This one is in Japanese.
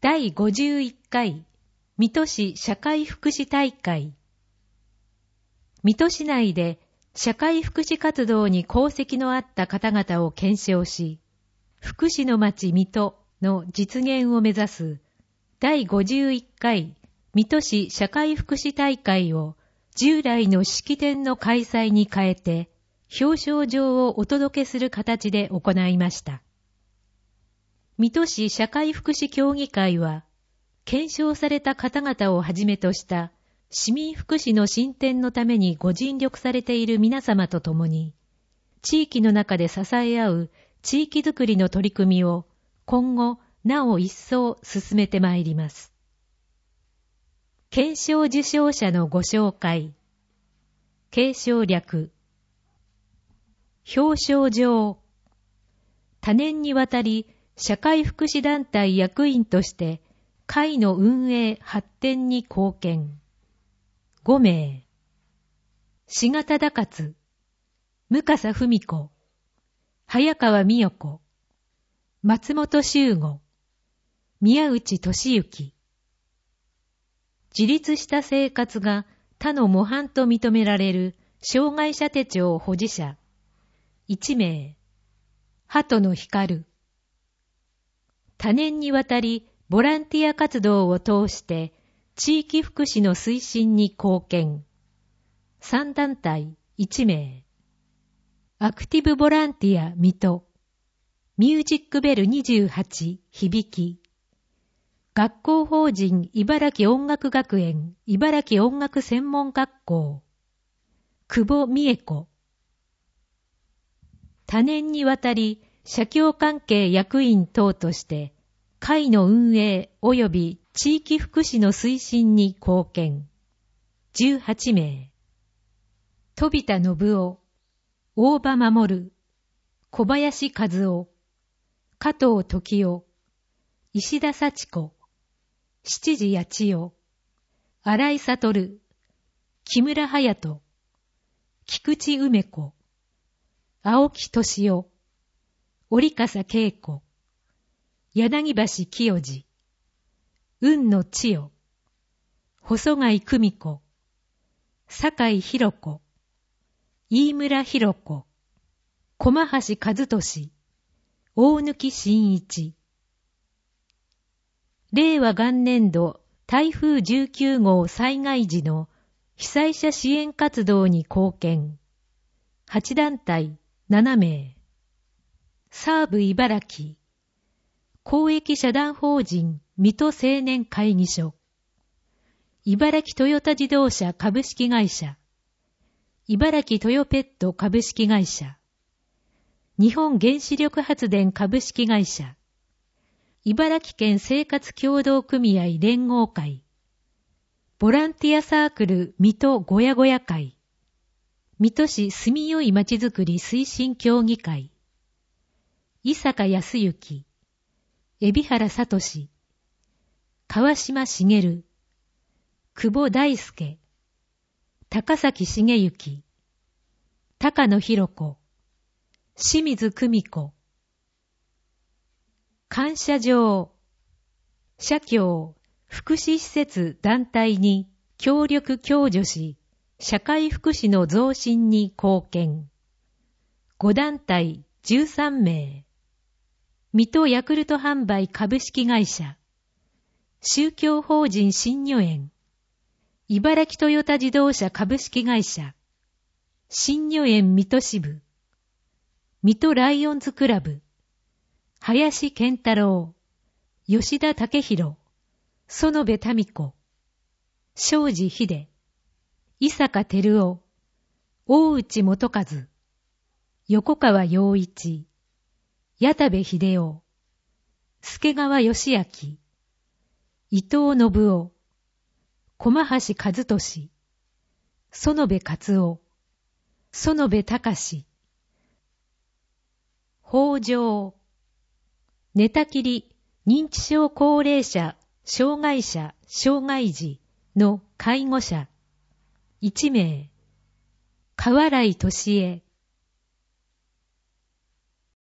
第51回水戸市社会福祉大会。水戸市内で社会福祉活動に功績のあった方々を顕彰し、福祉の町水戸の実現を目指す第51回水戸市社会福祉大会を従来の式典の開催に変えて表彰状をお届けする形で行いました。水戸市社会福祉協議会は、顕彰された方々をはじめとした市民福祉の進展のためにご尽力されている皆様と共に、地域の中で支え合う地域づくりの取り組みを今後なお一層進めてまいります。顕彰受賞者のご紹介。継承略。表彰状。多年にわたり社会福祉団体役員として会の運営発展に貢献。5名。志賀忠勝、向笠文子、早川美代子、松本修吾、宮内俊之。自立した生活が他の模範と認められる障害者手帳保持者。1名。鳩野光。多年にわたりボランティア活動を通して地域福祉の推進に貢献。3団体1名。アクティブボランティア水戸。ミュージックベル28響き。学校法人茨城音楽学園茨城音楽専門学校。久保美恵子。多年にわたり社協関係役員等として会の運営及び地域福祉の推進に貢献。18名。飛田信夫、大場守、小林和夫、加藤時夫、石田幸子、七時八千代、新井悟、木村隼人、菊池梅子、青木俊夫、折笠恵子、柳橋清次、雲野千代、細貝久美子、酒井博子、飯村博子、駒橋和俊、大貫真一。令和元年度台風19号災害時の被災者支援活動に貢献。8団体7名。サーブ茨城。公益社団法人水戸青年会議所。茨城トヨタ自動車株式会社。茨城トヨペット株式会社。日本原子力発電株式会社。茨城県生活協同組合連合会。ボランティアサークル水戸ごやごや会。水戸市住みよいまちづくり推進協議会。伊坂康之。海老原聡。川島茂。久保大輔。高崎茂之。高野博子。清水久美子。感謝状。社協、福祉施設団体に協力共助し、社会福祉の増進に貢献。5団体13名。水戸ヤクルト販売株式会社。宗教法人新如園。茨城トヨタ自動車株式会社。新如園水戸支部。水戸ライオンズクラブ。林健太郎、吉田武弘、園部民子、庄司秀、伊坂照夫、大内元和、横川陽一、矢田部秀夫、助川義明、伊藤信夫、駒橋和俊、園部勝夫、園部隆、北条、寝たきり認知症高齢者、障害者、障害児の介護者。1名。河原俊恵、